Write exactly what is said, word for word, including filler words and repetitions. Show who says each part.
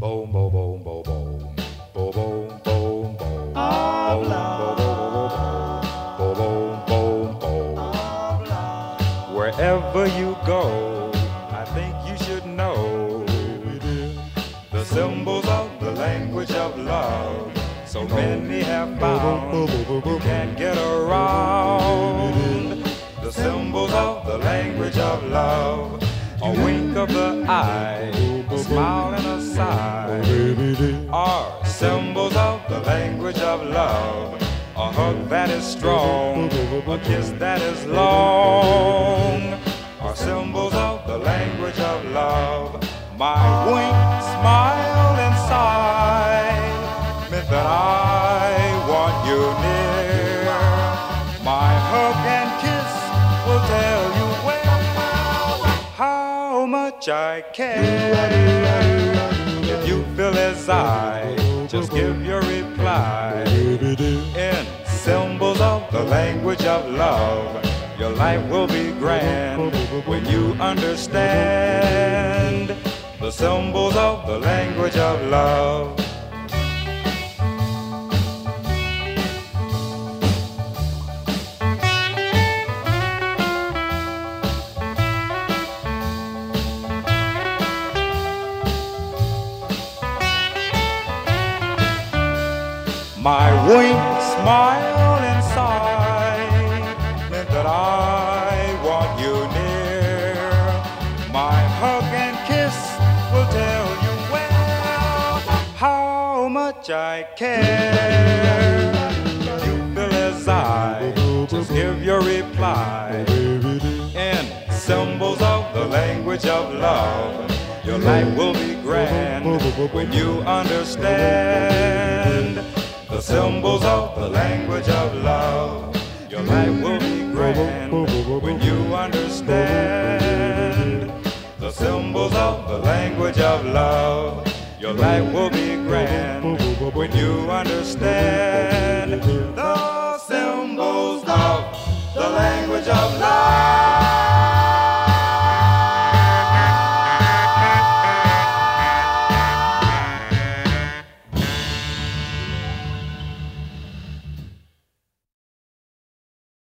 Speaker 1: boom, boom, boom, boom, boom, boom, boom, boom, boom,
Speaker 2: of love,
Speaker 1: boom, boom, boom, boom.
Speaker 2: of love.
Speaker 1: Wherever you go, I think you should know the symbols of the language of love. So many have found you can't get around the symbols of the language of love. A wink of the eye, a smile and a sigh are symbols of the language of love. A hug that is strong, a kiss that is long are symbols of the language of love. My wink, smile and sigh meant that I want you near. My hug and kiss will tell you well how much I care. If you feel as I, just give your reply in symbols of the language of love. Your life will be grand when you understand the symbols of the language of love. My wink, smile, and sigh meant that I want you near. My hug and kiss will tell you well how much I care. If you feel as I, just give your reply in symbols of the language of love. Your life will be grand when you understand the symbols of the language of love. Your life will be grand when you understand the symbols of the language of love. Your life will be grand when you understand the symbols of the language of love.